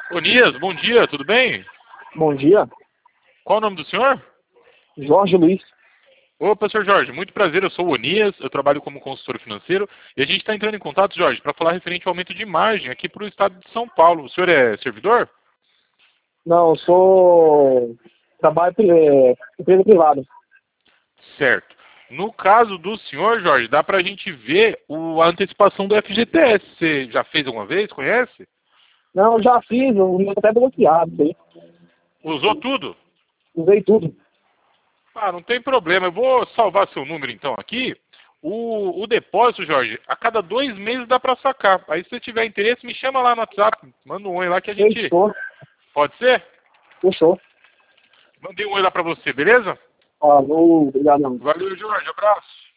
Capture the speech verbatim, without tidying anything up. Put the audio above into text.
Onias, bom dia, tudo bem? Bom dia, Qual o nome do senhor? Jorge Luiz. Opa, senhor Jorge, muito prazer, eu sou o Onias, eu trabalho como consultor financeiro e a gente está entrando em contato, Jorge, para falar referente ao aumento de margem aqui para o estado de São Paulo. O senhor é servidor? Não, eu sou trabalho é, empresa privada. Certo. No caso do senhor, Jorge, dá para a gente ver o, a antecipação do F G T S. Você já fez alguma vez? Conhece? Não, eu já fiz, o meu até bloqueado, isso aí. Usou tudo? Usei tudo. Ah, não tem problema. Eu vou salvar seu número então aqui. O, o depósito, Jorge, a cada dois meses dá para sacar. Aí se você tiver interesse, me chama lá no WhatsApp. Manda um oi lá que a gente... Fechou, Pode ser? fechou. Mandei um oi lá para você, beleza? Falou, obrigadão. Valeu, Jorge. Abraço.